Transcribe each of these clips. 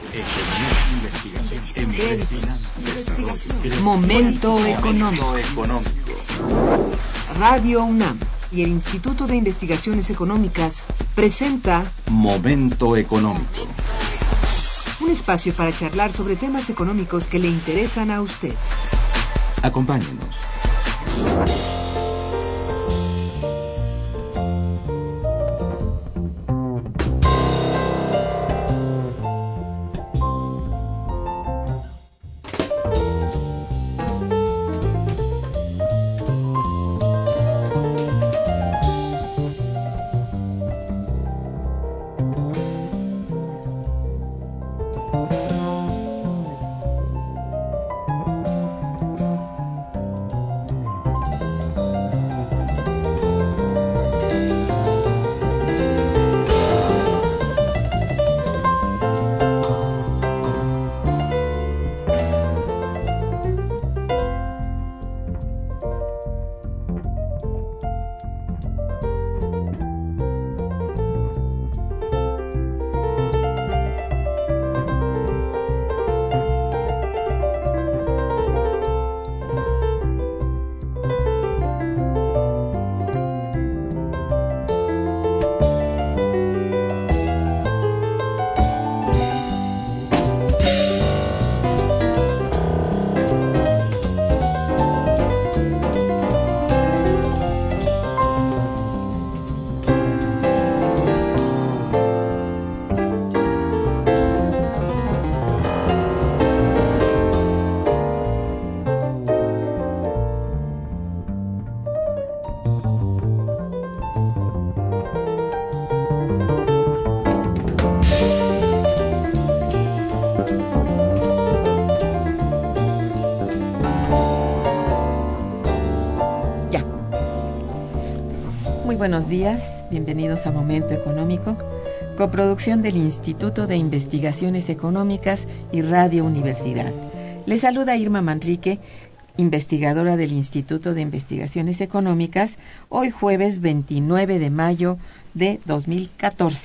Momento económico. Radio UNAM y el Instituto de Investigaciones Económicas presenta Momento económico. Un espacio para charlar sobre temas económicos que le interesan a usted. Acompáñenos. Buenos días, bienvenidos a Momento Económico, coproducción del Instituto de Investigaciones Económicas y Radio Universidad. Les saluda Irma Manrique, investigadora del Instituto de Investigaciones Económicas, hoy jueves 29 de mayo de 2014.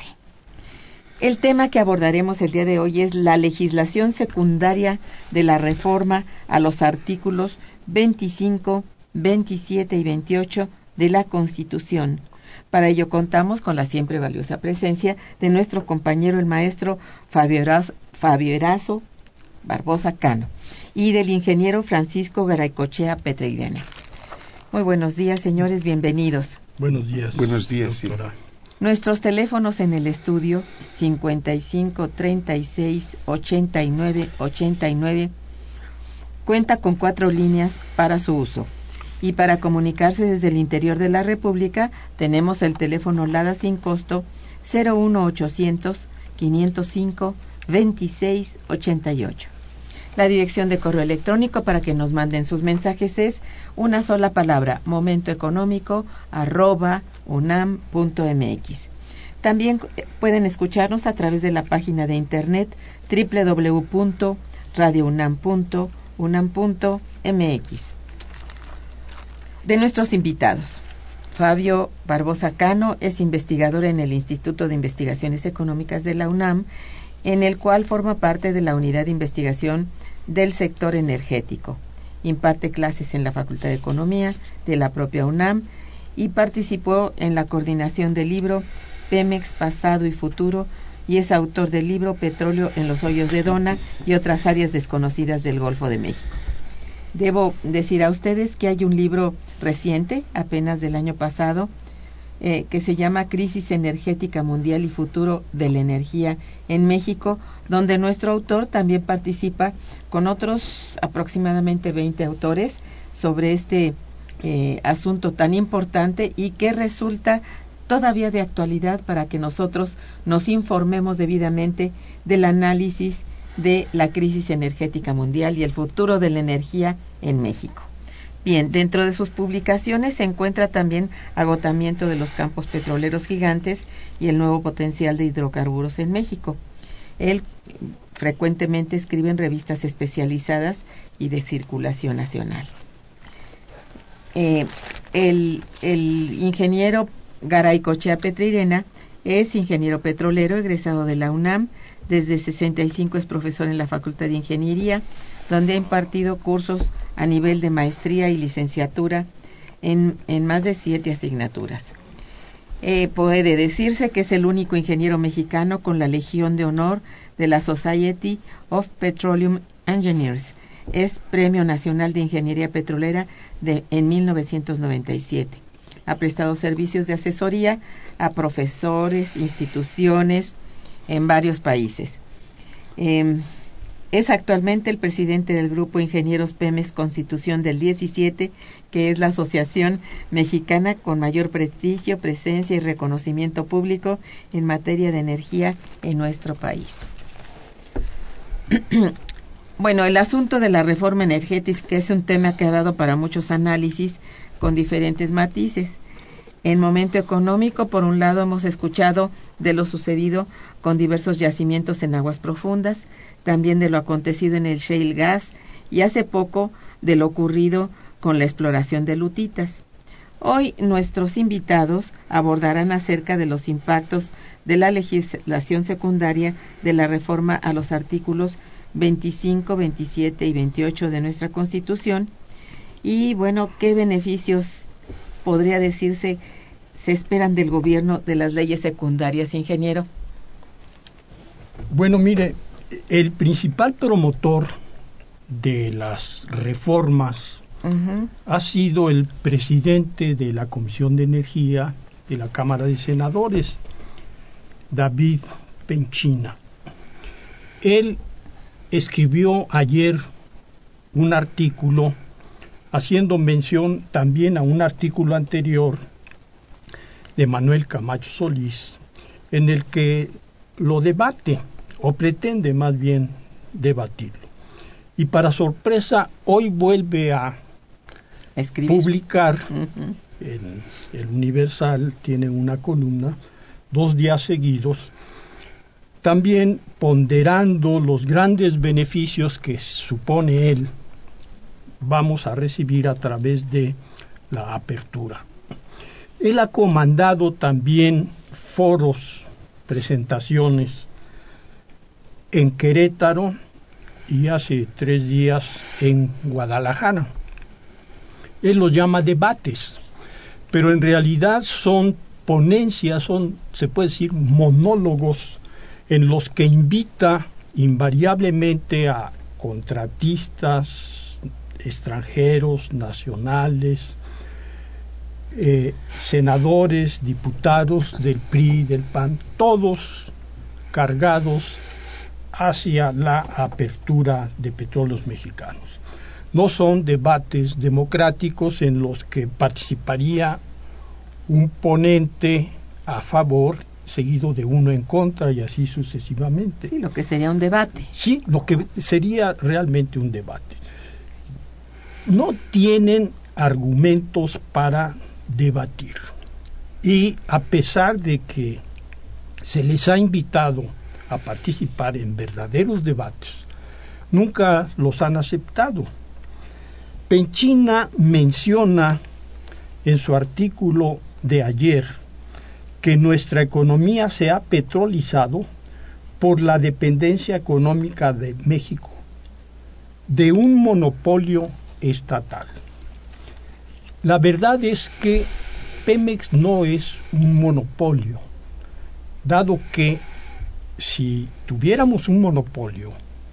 El tema que abordaremos el día de hoy es la legislación secundaria de la reforma a los artículos 25, 27 y 28 de la Constitución. Para ello contamos con la siempre valiosa presencia de nuestro compañero el maestro Fabio Erazo Barbosa Cano y del ingeniero Francisco Garaycochea Petreirena. Muy buenos días, señores, bienvenidos. Buenos días. Buenos días, doctora. Nuestros teléfonos en el estudio 55 36 89 89 cuenta con 4 líneas para su uso. Y para comunicarse desde el interior de la República, tenemos el teléfono LADA sin costo 01800 505 26 88. La dirección de correo electrónico para que nos manden sus mensajes es una sola palabra, momentoeconómico@unam.mx. También pueden escucharnos a través de la página de internet www.radiounam.unam.mx. De nuestros invitados, Fabio Barbosa Cano es investigador en el Instituto de Investigaciones Económicas de la UNAM, en el cual forma parte de la unidad de investigación del sector energético. Imparte clases en la Facultad de Economía de la propia UNAM y participó en la coordinación del libro Pemex, Pasado y Futuro, y es autor del libro Petróleo en los hoyos de Dona y otras áreas desconocidas del Golfo de México. Debo decir a ustedes que hay un libro reciente, apenas del año pasado, que se llama Crisis Energética Mundial y Futuro de la Energía en México, donde nuestro autor también participa con otros aproximadamente 20 autores sobre este asunto tan importante y que resulta todavía de actualidad para que nosotros nos informemos debidamente del análisis de la crisis energética mundial y el futuro de la energía en México. Bien, dentro de sus publicaciones se encuentra también Agotamiento de los campos petroleros gigantes y el nuevo potencial de hidrocarburos en México. Él frecuentemente escribe en revistas especializadas y de circulación nacional. El ingeniero Garaycochea Petreirena Es ingeniero petrolero, egresado de la UNAM. Desde 65 es profesor en la Facultad de Ingeniería, donde ha impartido cursos a nivel de maestría y licenciatura en más de 7 asignaturas. Puede decirse que es el único ingeniero mexicano con la Legión de Honor de la Society of Petroleum Engineers. Es Premio Nacional de Ingeniería Petrolera en 1997. Ha prestado servicios de asesoría a profesores, instituciones en varios países. Es actualmente el presidente del Grupo Ingenieros Pemex Constitución del 17, que es la asociación mexicana con mayor prestigio, presencia y reconocimiento público en materia de energía en nuestro país. Bueno, el asunto de la reforma energética es un tema que ha dado para muchos análisis con diferentes matices. En momento económico, por un lado, hemos escuchado de lo sucedido con diversos yacimientos en aguas profundas, también de lo acontecido en el shale gas y hace poco de lo ocurrido con la exploración de lutitas. Hoy nuestros invitados abordarán acerca de los impactos de la legislación secundaria de la reforma a los artículos 25, 27 y 28 de nuestra Constitución y, bueno, qué beneficios podría decirse se esperan del gobierno de las leyes secundarias, ingeniero. Bueno, mire, el principal promotor de las reformas ha sido el presidente de la Comisión de Energía de la Cámara de Senadores, David Penchina. Él escribió ayer un artículo haciendo mención también a un artículo anterior de Manuel Camacho Solís, en el que lo debate, o pretende más bien debatirlo. Y para sorpresa, hoy vuelve a publicar, en el Universal tiene una columna, 2 días seguidos, también ponderando los grandes beneficios que supone él vamos a recibir a través de la apertura. Él ha comandado también foros, presentaciones en Querétaro y hace 3 días en Guadalajara. Él los llama debates, pero en realidad son ponencias, se puede decir, monólogos en los que invita invariablemente a contratistas, extranjeros, nacionales, senadores, diputados del PRI, del PAN, todos cargados hacia la apertura de Petróleos Mexicanos. No son debates democráticos en los que participaría un ponente a favor, seguido de uno en contra y así sucesivamente. Sí, lo que sería un debate. Sí, lo que sería realmente un debate. No tienen argumentos para debatir. Y a pesar de que se les ha invitado a participar en verdaderos debates, nunca los han aceptado. Penchina menciona en su artículo de ayer que nuestra economía se ha petrolizado por la dependencia económica de México de un monopolio estatal. La verdad es que Pemex no es un monopolio, dado que si tuviéramos un monopolio,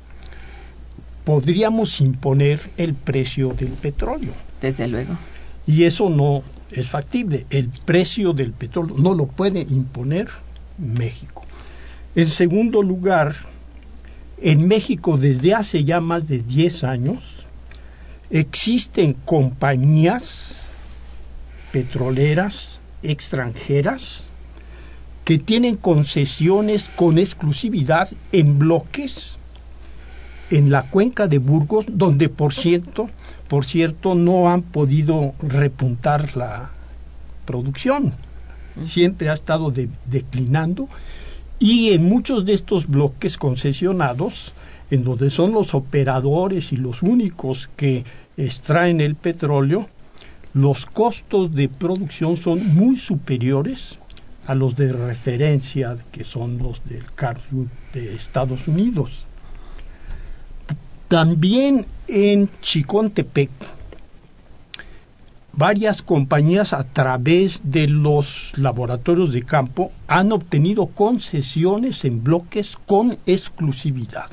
podríamos imponer el precio del petróleo. Desde luego. Y eso no es factible. El precio del petróleo no lo puede imponer México. En segundo lugar, en México desde hace ya más de 10 años existen compañías petroleras extranjeras que tienen concesiones con exclusividad en bloques en la cuenca de Burgos, donde por cierto no han podido repuntar la producción. Siempre ha estado declinando, y en muchos de estos bloques concesionados, en donde son los operadores y los únicos que extraen el petróleo, los costos de producción son muy superiores a los de referencia, que son los del cártel de Estados Unidos. También en Chicontepec, varias compañías a través de los laboratorios de campo han obtenido concesiones en bloques con exclusividad.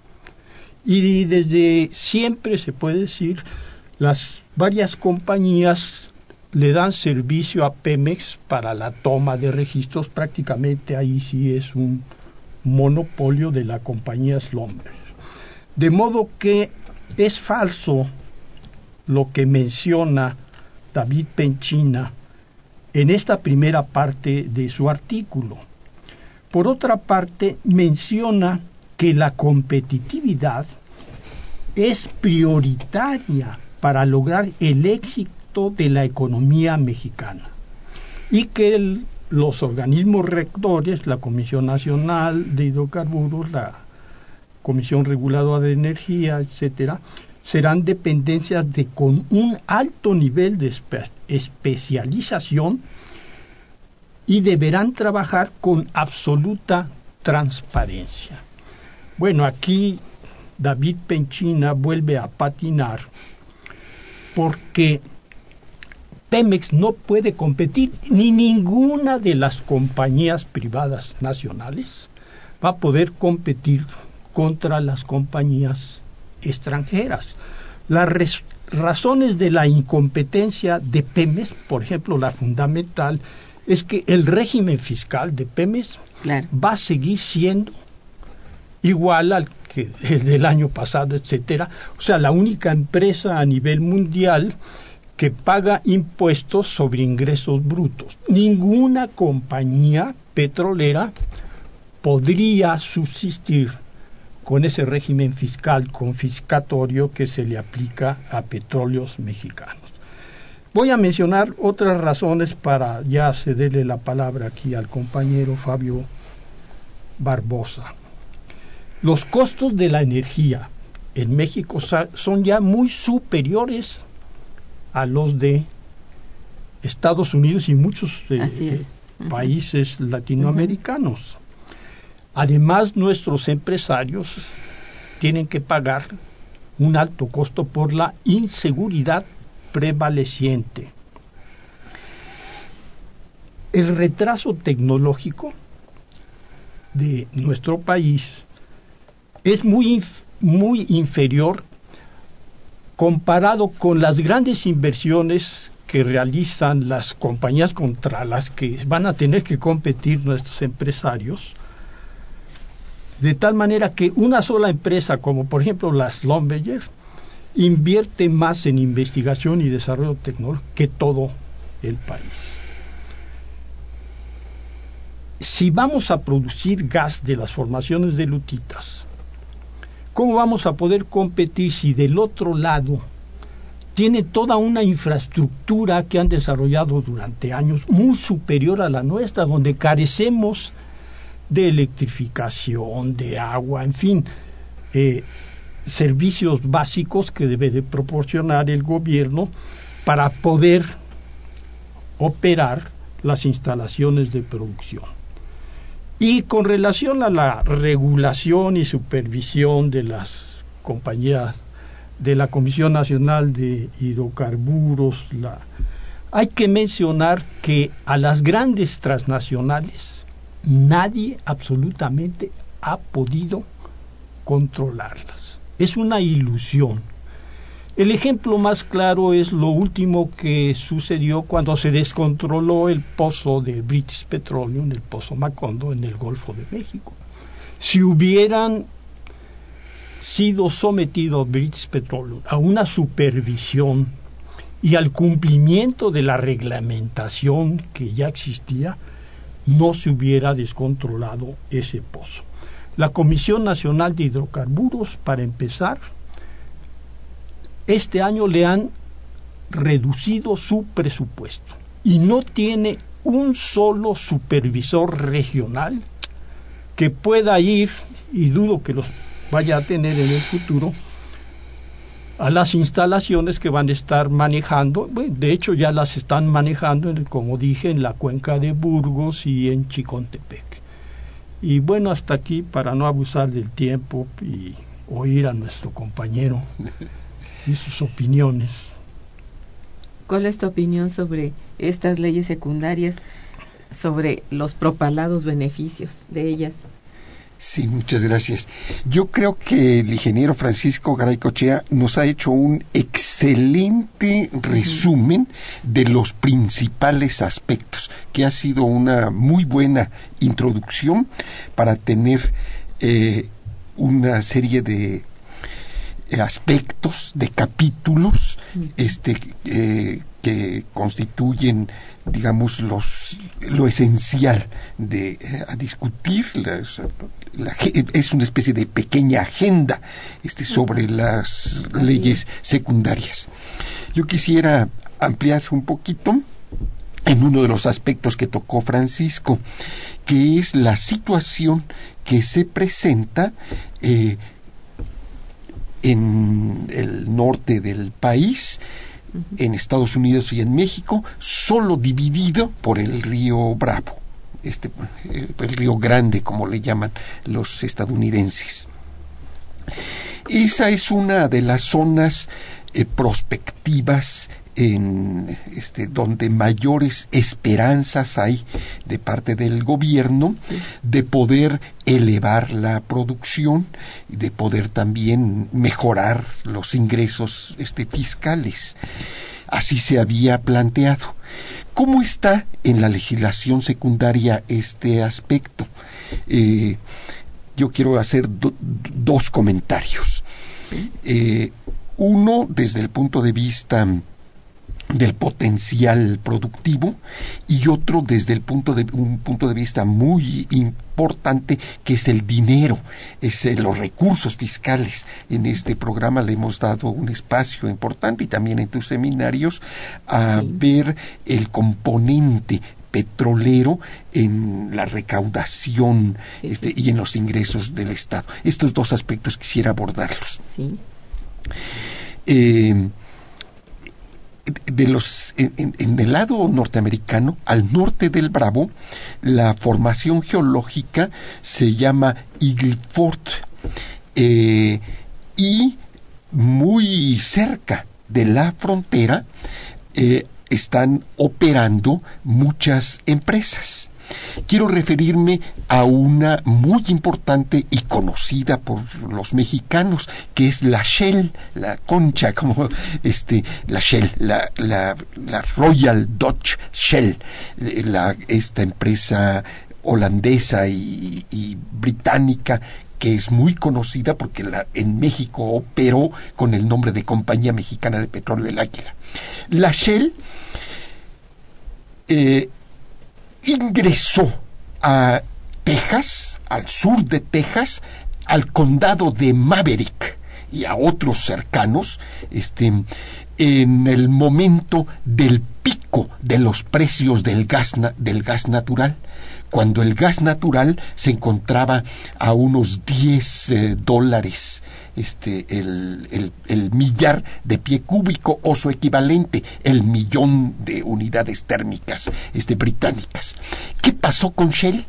Y desde siempre se puede decir, las varias compañías le dan servicio a Pemex para la toma de registros. Prácticamente ahí sí es un monopolio de la compañía Schlumberger. De modo que es falso lo que menciona David Penchina en esta primera parte de su artículo. Por otra parte, menciona que la competitividad es prioritaria para lograr el éxito de la economía mexicana y que los organismos rectores, la Comisión Nacional de Hidrocarburos, la Comisión Reguladora de Energía, etcétera, serán dependencias con un alto nivel de especialización y deberán trabajar con absoluta transparencia. Bueno, aquí David Penchina vuelve a patinar porque Pemex no puede competir, ni ninguna de las compañías privadas nacionales va a poder competir contra las compañías extranjeras. Las razones de la incompetencia de Pemex, por ejemplo, la fundamental, es que el régimen fiscal de Pemex va a seguir siendo igual al que el del año pasado, etcétera. O sea, la única empresa a nivel mundial que paga impuestos sobre ingresos brutos. Ninguna compañía petrolera podría subsistir con ese régimen fiscal confiscatorio que se le aplica a petróleos mexicanos. Voy a mencionar otras razones para ya cederle la palabra aquí al compañero Fabio Barbosa. Los costos de la energía en México son ya muy superiores a los de Estados Unidos y muchos países latinoamericanos. Además, nuestros empresarios tienen que pagar un alto costo por la inseguridad prevaleciente. El retraso tecnológico de nuestro país es muy inferior comparado con las grandes inversiones que realizan las compañías contra las que van a tener que competir nuestros empresarios, de tal manera que una sola empresa, como por ejemplo la Schlumberger, invierte más en investigación y desarrollo tecnológico que todo el país. Si vamos a producir gas de las formaciones de lutitas, ¿cómo vamos a poder competir si del otro lado tiene toda una infraestructura que han desarrollado durante años muy superior a la nuestra, donde carecemos de electrificación, de agua, en fin, servicios básicos que debe de proporcionar el gobierno para poder operar las instalaciones de producción? Y con relación a la regulación y supervisión de las compañías de la Comisión Nacional de Hidrocarburos, hay que mencionar que a las grandes transnacionales nadie absolutamente ha podido controlarlas. Es una ilusión. El ejemplo más claro es lo último que sucedió cuando se descontroló el pozo de British Petroleum, el pozo Macondo, en el Golfo de México. Si hubieran sido sometidos British Petroleum a una supervisión y al cumplimiento de la reglamentación que ya existía, no se hubiera descontrolado ese pozo. La Comisión Nacional de Hidrocarburos, para empezar, este año le han reducido su presupuesto y no tiene un solo supervisor regional que pueda ir, y dudo que los vaya a tener en el futuro, a las instalaciones que van a estar manejando. Bueno, de hecho ya las están manejando, como dije, en la cuenca de Burgos y en Chicontepec. Y bueno, hasta aquí, para no abusar del tiempo y oír a nuestro compañero y sus opiniones. ¿Cuál es tu opinión sobre estas leyes secundarias, sobre los propalados beneficios de ellas? Sí, muchas gracias. Yo creo que el ingeniero Francisco Garay-Cochea nos ha hecho un excelente resumen de los principales aspectos, que ha sido una muy buena introducción para tener una serie de aspectos, de capítulos que constituyen, digamos, lo esencial a discutir. Es una especie de pequeña agenda sobre las leyes secundarias. Yo quisiera ampliar un poquito en uno de los aspectos que tocó Francisco, que es la situación que se presenta en el norte del país, en Estados Unidos y en México, solo dividido por el río Bravo, el río Grande, como le llaman los estadounidenses. Esa es una de las zonas prospectivas donde mayores esperanzas hay de parte del gobierno de poder elevar la producción y de poder también mejorar los ingresos fiscales. Así se había planteado. ¿Cómo está en la legislación secundaria este aspecto? Yo quiero hacer dos comentarios. ¿Sí? Uno, desde el punto de vista del potencial productivo, y otro desde un punto de vista muy importante, que es el dinero, los recursos fiscales. En este programa le hemos dado un espacio importante, y también en tus seminarios, a ver el componente petrolero en la recaudación y en los ingresos del Estado. Estos dos aspectos quisiera abordarlos. Sí. En el lado norteamericano, al norte del Bravo, la formación geológica se llama Eagle Ford, y muy cerca de la frontera están operando muchas empresas. Quiero referirme a una muy importante y conocida por los mexicanos, que es la Shell, la Concha, como la Shell, la Royal Dutch Shell, esta empresa holandesa y británica, que es muy conocida porque en México operó con el nombre de Compañía Mexicana de Petróleo El Águila. La Shell ingresó a Texas, al sur de Texas, al condado de Maverick y a otros cercanos, en el momento del pico de los precios del gas natural, cuando el gas natural se encontraba a unos $10 el millar de pie cúbico, o su equivalente, el millón de unidades térmicas británicas. ¿Qué pasó con Shell?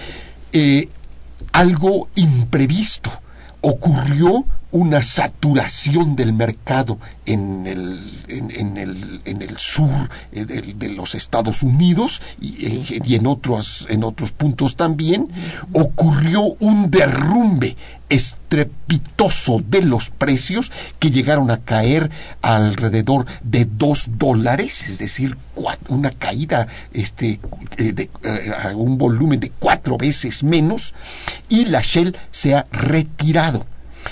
Algo imprevisto. Ocurrió una saturación del mercado en el sur de los Estados Unidos y en otros puntos también. Ocurrió un derrumbe estrepitoso de los precios, que llegaron a caer alrededor de $2, es decir, una caída a un volumen de 4 veces menos, y la Shell se ha retirado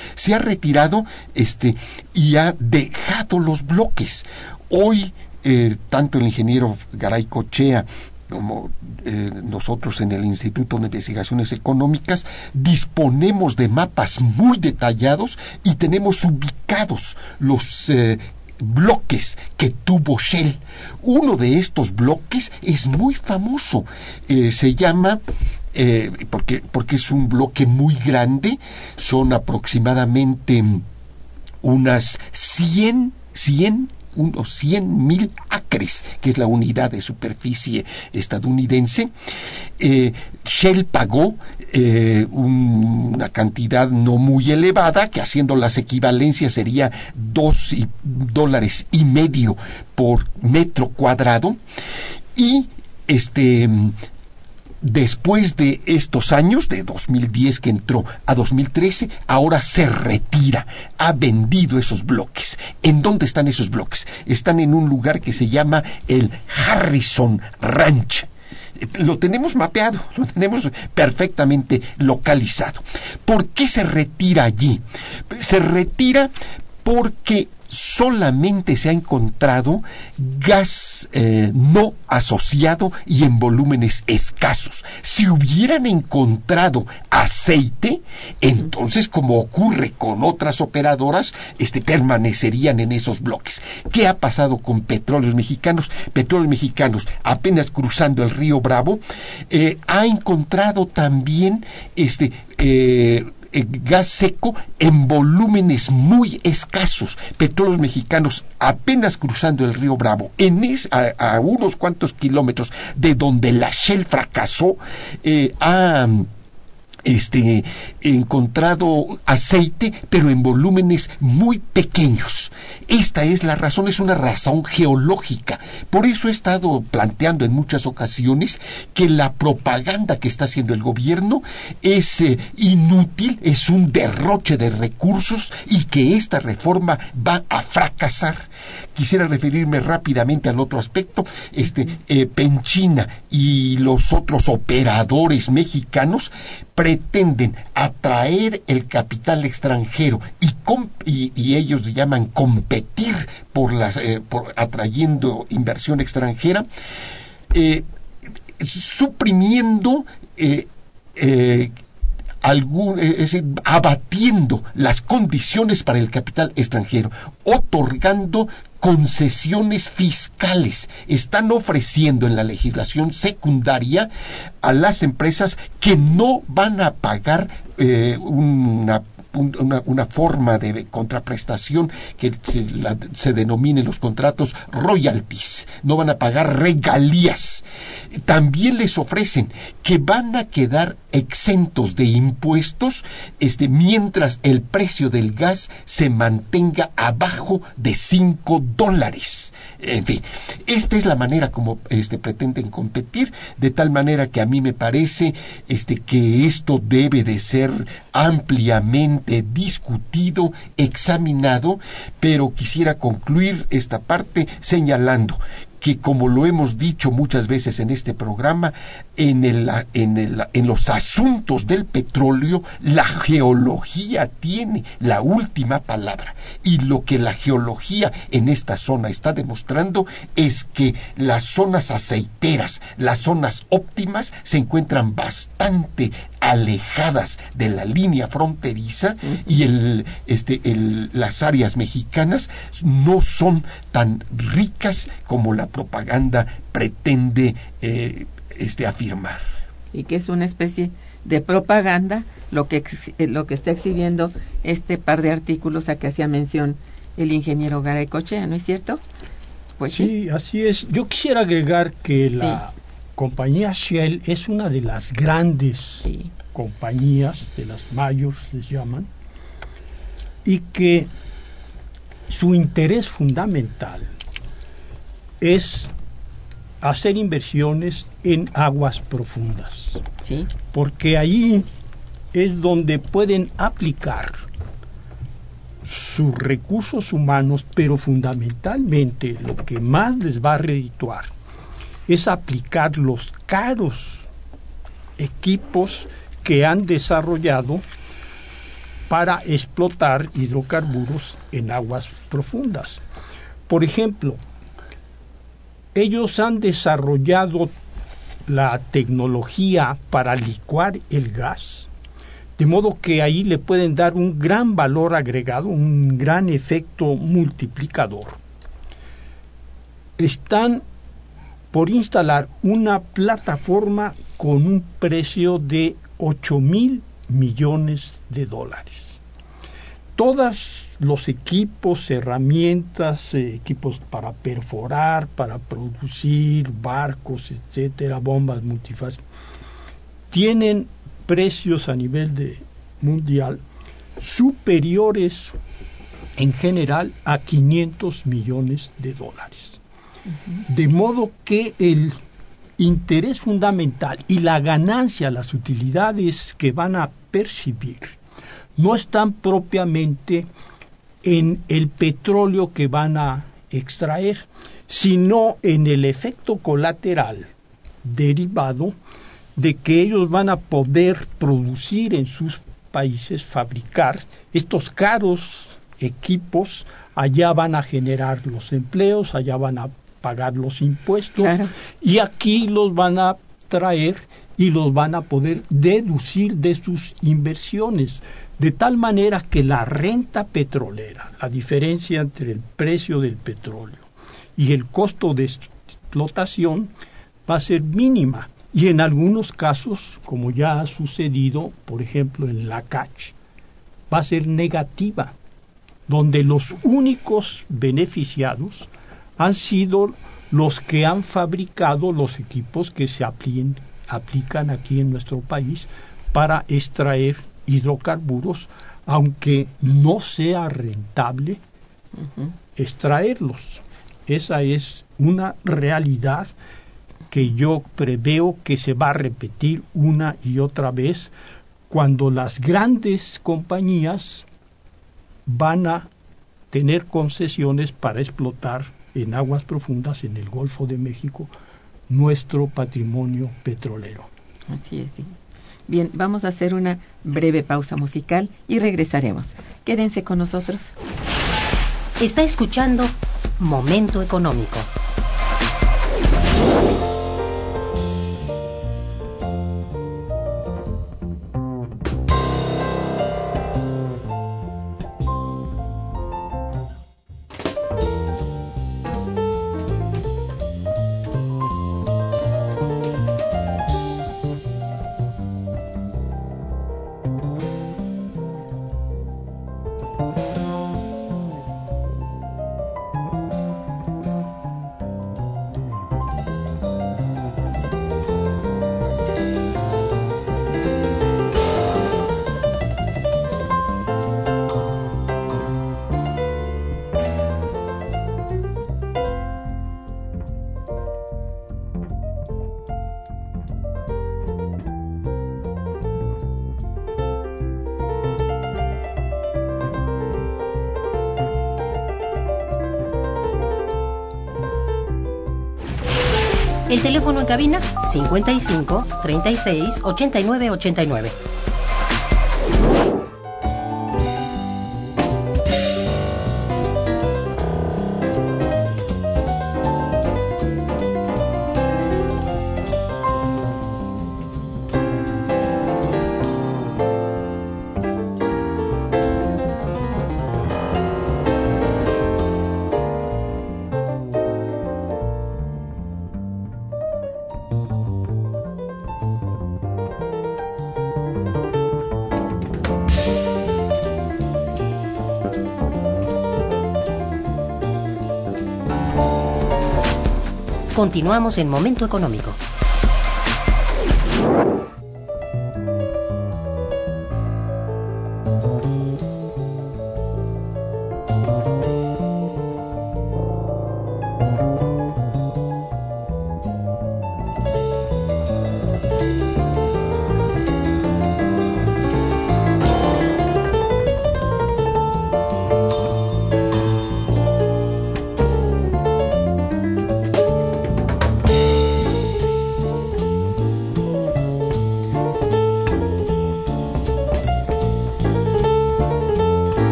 y ha dejado los bloques. Hoy, tanto el ingeniero Garay-Cochea como nosotros en el Instituto de Investigaciones Económicas disponemos de mapas muy detallados y tenemos ubicados los bloques que tuvo Shell. Uno de estos bloques es muy famoso, se llama porque es un bloque muy grande, son aproximadamente unos 100,000 acres, que es la unidad de superficie estadounidense. Shell pagó una cantidad no muy elevada, que haciendo las equivalencias sería $2.50 por metro cuadrado, y después de estos años, de 2010 que entró a 2013, ahora se retira, ha vendido esos bloques. ¿En dónde están esos bloques? Están en un lugar que se llama el Harrison Ranch. Lo tenemos mapeado, lo tenemos perfectamente localizado. ¿Por qué se retira allí? Se retira porque solamente se ha encontrado gas no asociado y en volúmenes escasos. Si hubieran encontrado aceite, entonces, como ocurre con otras operadoras, permanecerían en esos bloques. ¿Qué ha pasado con Petróleos Mexicanos? Petróleos Mexicanos, apenas cruzando el río Bravo, ha encontrado también gas seco en volúmenes muy escasos. Petróleos Mexicanos, apenas cruzando el río Bravo, a unos cuantos kilómetros de donde la Shell fracasó, ha encontrado aceite, pero en volúmenes muy pequeños. Esta es la razón, es una razón geológica. Por eso he estado planteando en muchas ocasiones que la propaganda que está haciendo el gobierno es inútil, es un derroche de recursos, y que esta reforma va a fracasar. Quisiera referirme rápidamente al otro aspecto. Penchina y los otros operadores mexicanos pretenden atraer el capital extranjero y ellos llaman competir por atrayendo inversión extranjera, suprimiendo abatiendo las condiciones para el capital extranjero, otorgando concesiones fiscales. Están ofreciendo en la legislación secundaria a las empresas que no van a pagar una forma de contraprestación que se denomine en los contratos royalties, no van a pagar regalías. También les ofrecen que van a quedar exentos de impuestos mientras el precio del gas se mantenga abajo de $5. En fin, esta es la manera como pretenden competir, de tal manera que a mí me parece que esto debe de ser ampliamente discutido, examinado, pero quisiera concluir esta parte señalando que, como lo hemos dicho muchas veces en este programa, en los asuntos del petróleo, la geología tiene la última palabra. Y lo que la geología en esta zona está demostrando es que las zonas aceiteras, las zonas óptimas, se encuentran bastante alejadas de la línea fronteriza, y las áreas mexicanas no son tan ricas como la propaganda pretende afirmar. Y que es una especie de propaganda lo que está exhibiendo este par de artículos a que hacía mención el ingeniero Garay Cochea, ¿no es cierto? Pues sí, así es. Yo quisiera agregar que la compañía Shell es una de las grandes compañías, de las mayores les llaman, y que su interés fundamental es hacer inversiones en aguas profundas, porque ahí es donde pueden aplicar sus recursos humanos, pero fundamentalmente lo que más les va a redituar es aplicar los caros equipos que han desarrollado para explotar hidrocarburos en aguas profundas. Por ejemplo, ellos han desarrollado la tecnología para licuar el gas, de modo que ahí le pueden dar un gran valor agregado, un gran efecto multiplicador. Están por instalar una plataforma con un precio de $8,000 millones. todos los equipos, herramientas, equipos para perforar, para producir barcos, etcétera, bombas multifácil, tienen precios a nivel mundial superiores en general a $500 millones. De modo que el interés fundamental y la ganancia, las utilidades que van a percibir, no están propiamente en el petróleo que van a extraer, sino en el efecto colateral derivado de que ellos van a poder producir en sus países, fabricar estos caros equipos, allá van a generar los empleos, allá van a pagar los impuestos, claro, y aquí los van a traer y los van a poder deducir de sus inversiones, de tal manera que la renta petrolera, la diferencia entre el precio del petróleo y el costo de explotación, va a ser mínima, y en algunos casos, como ya ha sucedido, por ejemplo en Lakach, va a ser negativa, donde los únicos beneficiados han sido los que han fabricado los equipos que se aplican aquí en nuestro país para extraer hidrocarburos, aunque no sea rentable extraerlos. Esa es una realidad que yo preveo que se va a repetir una y otra vez cuando las grandes compañías van a tener concesiones para explotar en aguas profundas en el Golfo de México nuestro patrimonio petrolero. Así es, sí. Bien, vamos a hacer una breve pausa musical y regresaremos. Quédense con nosotros. Está escuchando Momento Económico. El teléfono en cabina 55 36 89 89. Continuamos en Momento Económico.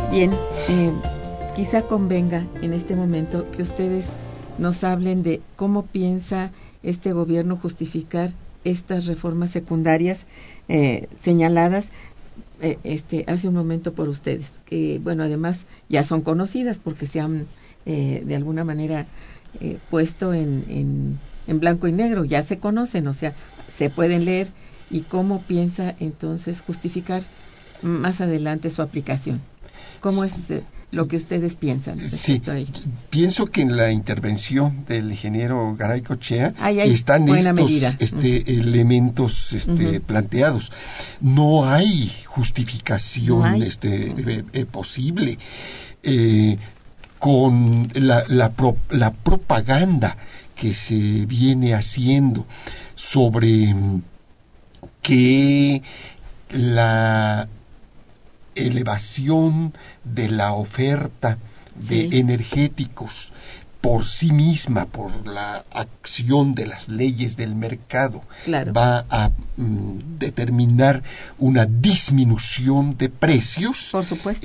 Bien, quizá convenga en este momento que ustedes nos hablen de cómo piensa este gobierno justificar estas reformas secundarias señaladas hace un momento por ustedes, que bueno, además ya son conocidas porque se han de alguna manera puesto en blanco y negro, ya se conocen, o sea, se pueden leer. ¿Y cómo piensa entonces justificar más adelante su aplicación? ¿Cómo es lo que ustedes piensan respecto a ello? Pienso que en la intervención del ingeniero Garay Cochea están estos elementos planteados. No hay justificación posible con la propaganda que se viene haciendo sobre que la elevación de la oferta de energéticos por sí misma, por la acción de las leyes del mercado, va a determinar una disminución de precios. Por supuesto.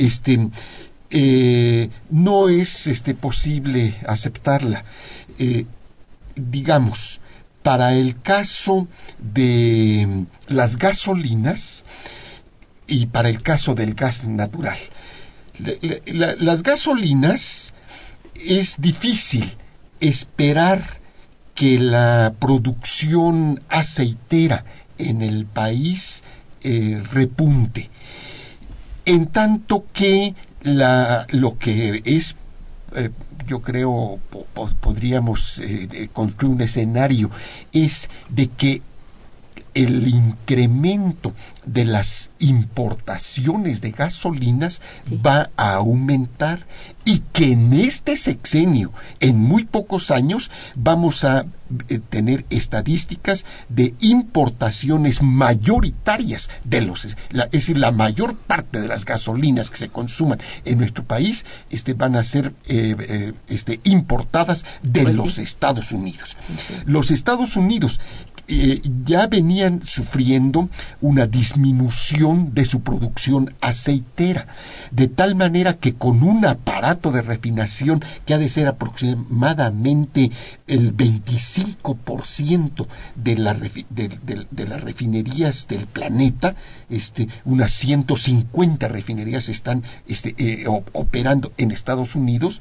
No es posible aceptarla. Digamos, para el caso de las gasolinas y para el caso del gas natural, las gasolinas es difícil esperar que la producción aceitera en el país repunte, en tanto que lo que es yo creo podríamos construir un escenario es de que el incremento de las importaciones de gasolinas va a aumentar y que en este sexenio, en muy pocos años, vamos a tener estadísticas de importaciones mayoritarias es decir, la mayor parte de las gasolinas que se consuman en nuestro país van a ser importadas de los Estados Unidos. Los Estados Unidos ya venían sufriendo una disminución de su producción aceitera, de tal manera que con un aparato de refinación que ha de ser aproximadamente el 25% de las refinerías del planeta, unas 150 refinerías están operando en Estados Unidos,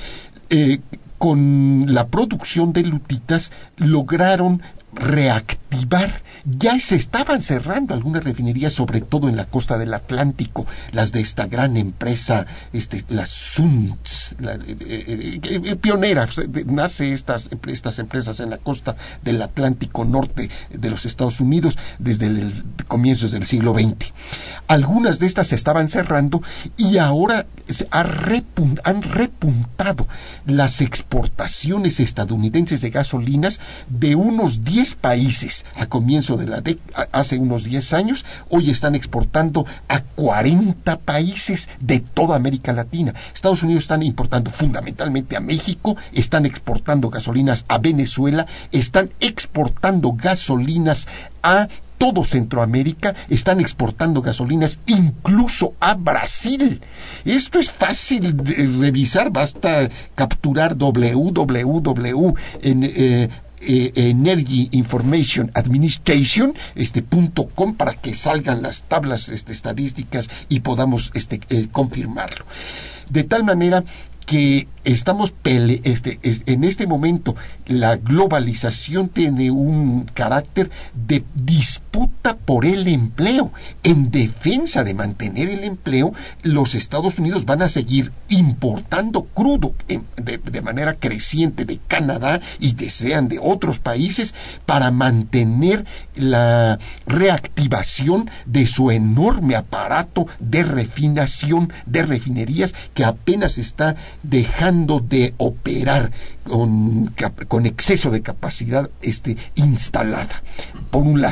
con la producción de lutitas lograron reactivar. Ya se estaban cerrando algunas refinerías, sobre todo en la costa del Atlántico, las de esta gran empresa, las Sunts, pioneras. Nace estas empresas en la costa del Atlántico norte de los Estados Unidos desde comienzos del siglo XX. Algunas de estas se estaban cerrando y ahora han repuntado las exportaciones estadounidenses de gasolinas de unos 10 países a comienzo de hace unos 10 años. Hoy están exportando a 40 países de toda América Latina. Estados Unidos están importando fundamentalmente a México, están exportando gasolinas a Venezuela, están exportando gasolinas a todo Centroamérica, están exportando gasolinas incluso a Brasil. Esto es fácil de revisar, basta capturar www en Energy Information Administration .com para que salgan las tablas estadísticas y podamos confirmarlo. De tal manera que estamos en este momento la globalización tiene un carácter de disputa por el empleo. En defensa de mantener el empleo, los Estados Unidos van a seguir importando crudo de manera creciente de Canadá y desean de otros países para mantener la reactivación de su enorme aparato de refinación de refinerías que apenas está dejando de operar con exceso de capacidad instalada, por un lado.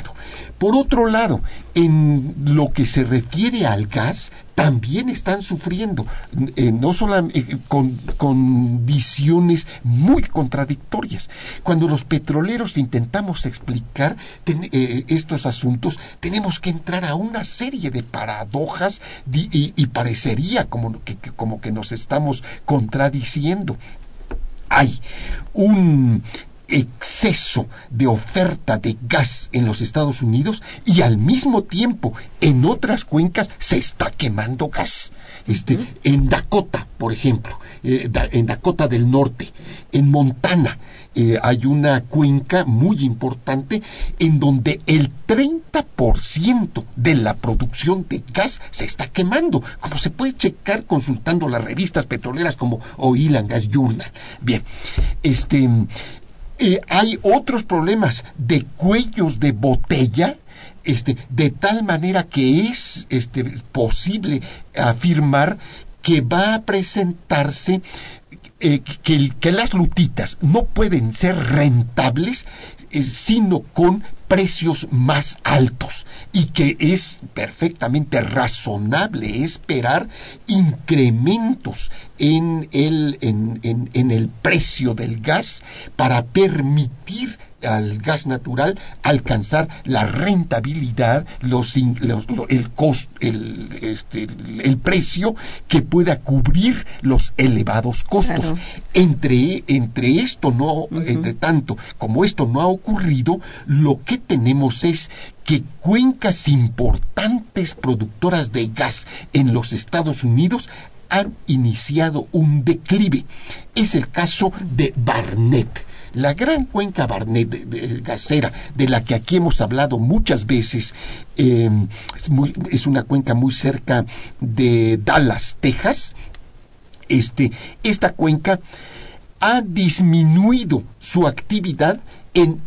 Por otro lado, en lo que se refiere al gas, también están sufriendo no solamente con condiciones muy contradictorias. Cuando los petroleros intentamos explicar estos asuntos, tenemos que entrar a una serie de paradojas y parecería como que nos estamos contradiciendo. Hay un exceso de oferta de gas en los Estados Unidos y al mismo tiempo en otras cuencas se está quemando gas. En Dakota, por ejemplo, en Dakota del Norte, en Montana, hay una cuenca muy importante en donde el 30% de la producción de gas se está quemando, como se puede checar consultando las revistas petroleras como Oil and Gas Journal. Bien, hay otros problemas de cuellos de botella, de tal manera que es posible afirmar que va a presentarse que las lutitas no pueden ser rentables sino con precios más altos, y que es perfectamente razonable esperar incrementos en el precio del gas para permitir al gas natural alcanzar la rentabilidad, el precio que pueda cubrir los elevados costos. Claro. Entre tanto, como esto no ha ocurrido, lo que tenemos es que cuencas importantes productoras de gas en los Estados Unidos han iniciado un declive. Es el caso de Barnett. La gran cuenca Barnett gasera, de la que aquí hemos hablado muchas veces, es una cuenca muy cerca de Dallas, Texas. Esta cuenca ha disminuido su actividad en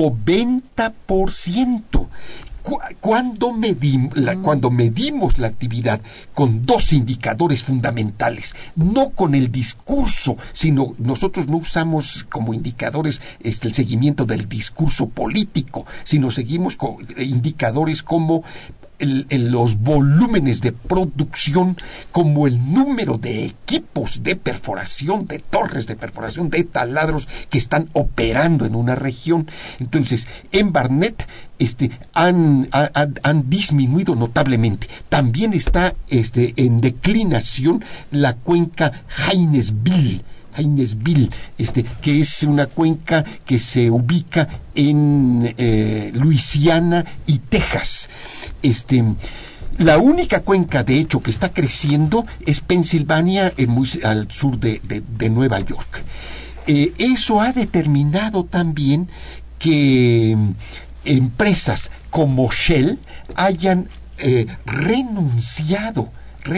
90%. Cuando medimos la actividad con dos indicadores fundamentales, no con el discurso, sino nosotros no usamos como indicadores el seguimiento del discurso político, sino seguimos con indicadores como los volúmenes de producción, como el número de equipos de perforación, de torres de perforación, de taladros que están operando en una región. Entonces, en Barnett han disminuido notablemente. También está en declinación la cuenca Haynesville, que es una cuenca que se ubica en Luisiana y Texas. La única cuenca, de hecho, que está creciendo es Pensilvania, muy al sur de Nueva York. Eso ha determinado también que empresas como Shell hayan renunciado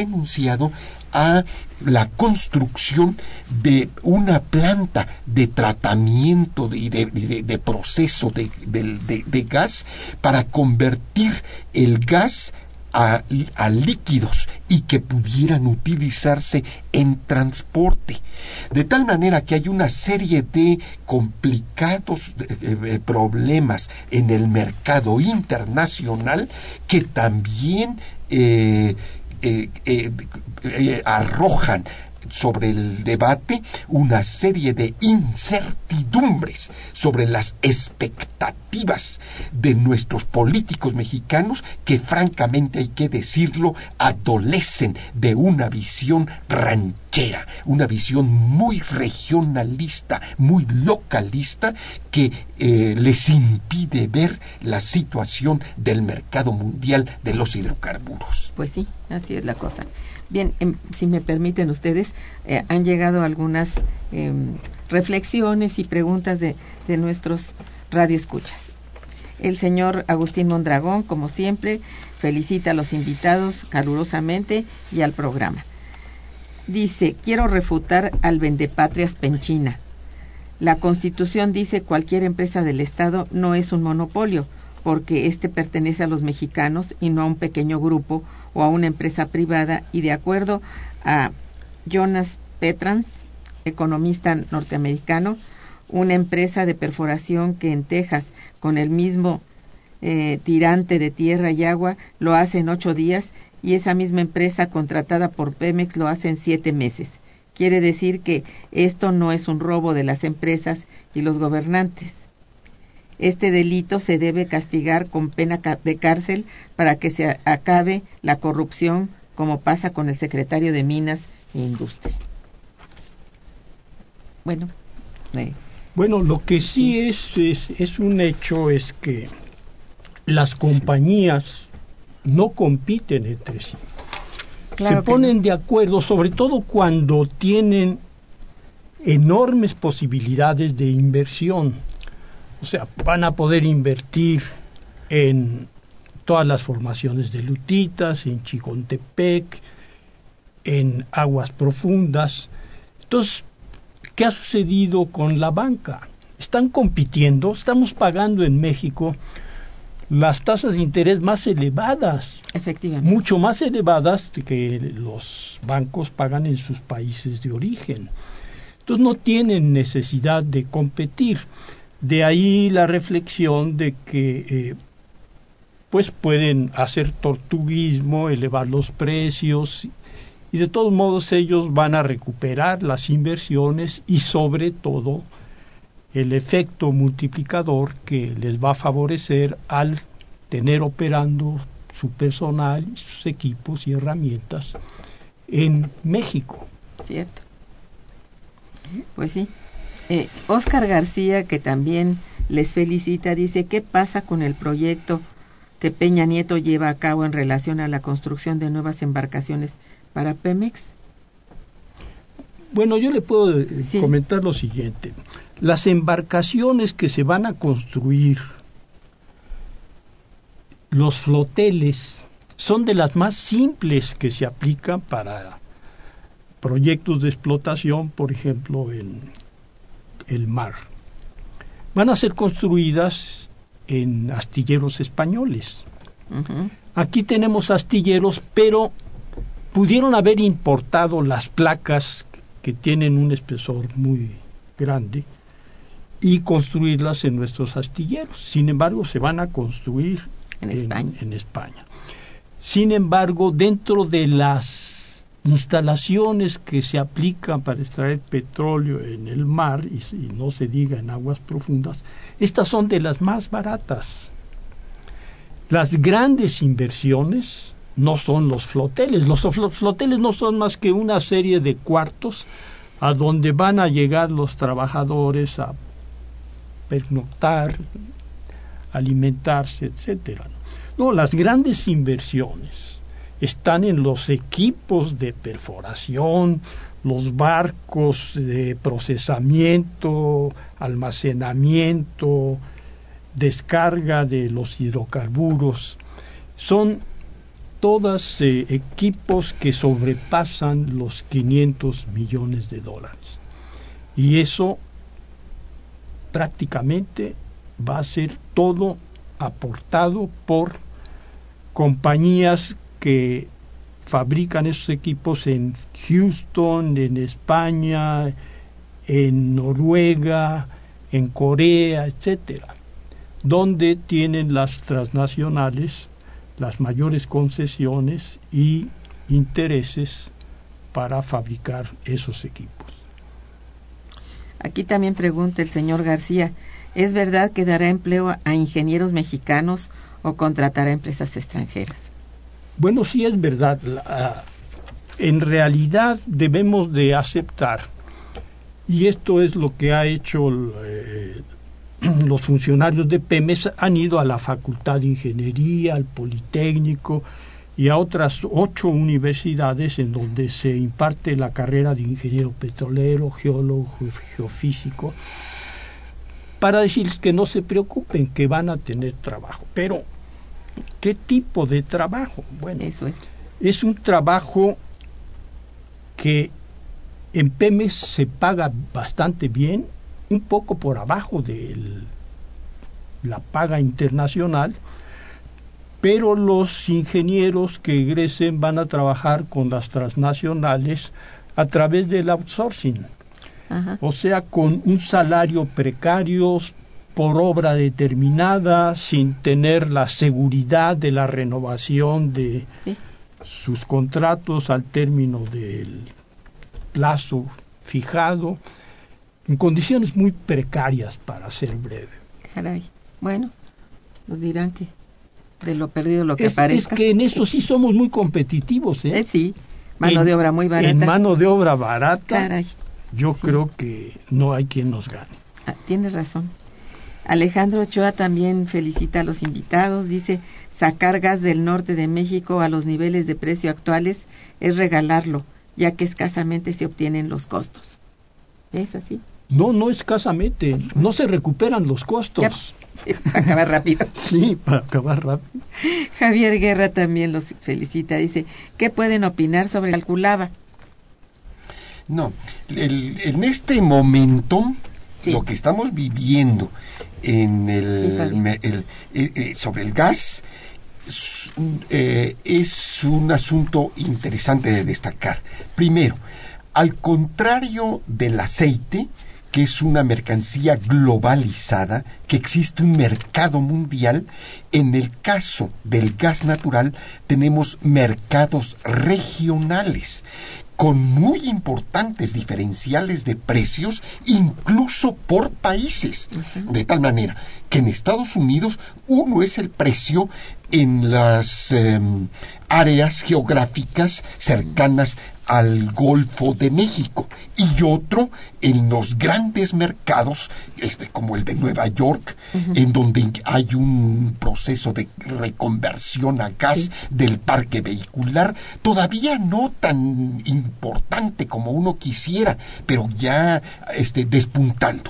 a la construcción de una planta de tratamiento y de proceso de gas para convertir el gas a líquidos y que pudieran utilizarse en transporte. De tal manera que hay una serie de complicados problemas en el mercado internacional que también arrojan sobre el debate una serie de incertidumbres sobre las expectativas de nuestros políticos mexicanos, que francamente, hay que decirlo, adolecen de una visión ranchera, una visión muy regionalista, muy localista, que les impide ver la situación del mercado mundial de los hidrocarburos. Pues sí, así es la cosa. Bien, si me permiten ustedes, han llegado algunas reflexiones y preguntas de nuestros radioescuchas. El señor Agustín Mondragón, como siempre, felicita a los invitados calurosamente y al programa. Dice: quiero refutar al vendepatrias Penchina. La Constitución dice cualquier empresa del Estado no es un monopolio, porque éste pertenece a los mexicanos y no a un pequeño grupo o a una empresa privada, y de acuerdo a Jonas Petrans, economista norteamericano, una empresa de perforación que en Texas, con el mismo tirante de tierra y agua lo hace en 8 días y esa misma empresa contratada por Pemex lo hace en 7 meses. Quiere decir que esto no es un robo de las empresas y los gobernantes. Este delito se debe castigar con pena de cárcel para que se acabe la corrupción, como pasa con el secretario de Minas e Industria. Bueno, lo que sí es un hecho es que las compañías no compiten entre sí. Claro, se ponen de acuerdo, sobre todo cuando tienen enormes posibilidades de inversión. O sea, van a poder invertir en todas las formaciones de lutitas, en Chicontepec, en aguas profundas. Entonces, ¿qué ha sucedido con la banca? Están compitiendo, estamos pagando en México las tasas de interés más elevadas, efectivamente, mucho más elevadas que los bancos pagan en sus países de origen. Entonces no tienen necesidad de competir. De ahí la reflexión de que pues pueden hacer tortuguismo, elevar los precios, y de todos modos ellos van a recuperar las inversiones y sobre todo el efecto multiplicador que les va a favorecer al tener operando su personal, sus equipos y herramientas en México. Cierto. Pues sí. Óscar García, que también les felicita, dice: ¿qué pasa con el proyecto que Peña Nieto lleva a cabo en relación a la construcción de nuevas embarcaciones para Pemex? Bueno, yo le puedo comentar lo siguiente. Las embarcaciones que se van a construir, los floteles, son de las más simples que se aplican para proyectos de explotación, por ejemplo, en el mar. Van a ser construidas en astilleros españoles. Uh-huh. Aquí tenemos astilleros, pero pudieron haber importado las placas que tienen un espesor muy grande y construirlas en nuestros astilleros. Sin embargo, se van a construir en España. Sin embargo, dentro de las instalaciones que se aplican para extraer petróleo en el mar, y no se diga en aguas profundas, estas son de las más baratas. Las grandes inversiones no son los floteles. Los floteles no son más que una serie de cuartos a donde van a llegar los trabajadores a pernoctar, alimentarse, etcétera. No, las grandes inversiones están en los equipos de perforación, los barcos de procesamiento, almacenamiento, descarga de los hidrocarburos. Son todos equipos que sobrepasan los $500 millones. Y eso prácticamente va a ser todo aportado por compañías que fabrican esos equipos en Houston, en España, en Noruega, en Corea, etcétera, donde tienen las transnacionales las mayores concesiones y intereses para fabricar esos equipos. Aquí también pregunta el señor García: ¿es verdad que dará empleo a ingenieros mexicanos o contratará empresas extranjeras? Bueno, sí es verdad. En realidad debemos de aceptar, y esto es lo que ha hecho los funcionarios de Pemex, han ido a la Facultad de Ingeniería, al Politécnico y a otras 8 universidades en donde se imparte la carrera de ingeniero petrolero, geólogo, geofísico, para decirles que no se preocupen, que van a tener trabajo. Pero, ¿qué tipo de trabajo? Bueno, eso es un trabajo que en Pemex se paga bastante bien, un poco por abajo de la paga internacional, pero los ingenieros que egresen van a trabajar con las transnacionales a través del outsourcing. Ajá. O sea, con un salario precario, por obra determinada, sin tener la seguridad de la renovación de sus contratos al término del plazo fijado, en condiciones muy precarias, para ser breve. Caray, bueno, nos dirán que de lo perdido lo que aparezca. Es que en eso sí somos muy competitivos, ¿eh? Sí, mano de obra muy barata. En mano de obra barata, caray, yo creo que no hay quien nos gane. Tienes razón. Alejandro Ochoa también felicita a los invitados, dice, sacar gas del norte de México a los niveles de precio actuales es regalarlo, ya que escasamente se obtienen los costos. ¿Es así? No escasamente, no se recuperan los costos. Para acabar rápido. Sí, para acabar rápido. Javier Guerra también los felicita, dice, ¿qué pueden opinar sobre Calculaba? No, en este momento, lo que estamos viviendo en sobre el gas es un asunto interesante de destacar. Primero, al contrario del aceite, que es una mercancía globalizada, que existe un mercado mundial, en el caso del gas natural tenemos mercados regionales con muy importantes diferenciales de precios, incluso por países. De tal manera que en Estados Unidos uno es el precio en las áreas geográficas cercanas al Golfo de México, y otro en los grandes mercados como el de Nueva York, en donde hay un proceso de reconversión a gas del parque vehicular, todavía no tan importante como uno quisiera, pero ya despuntando.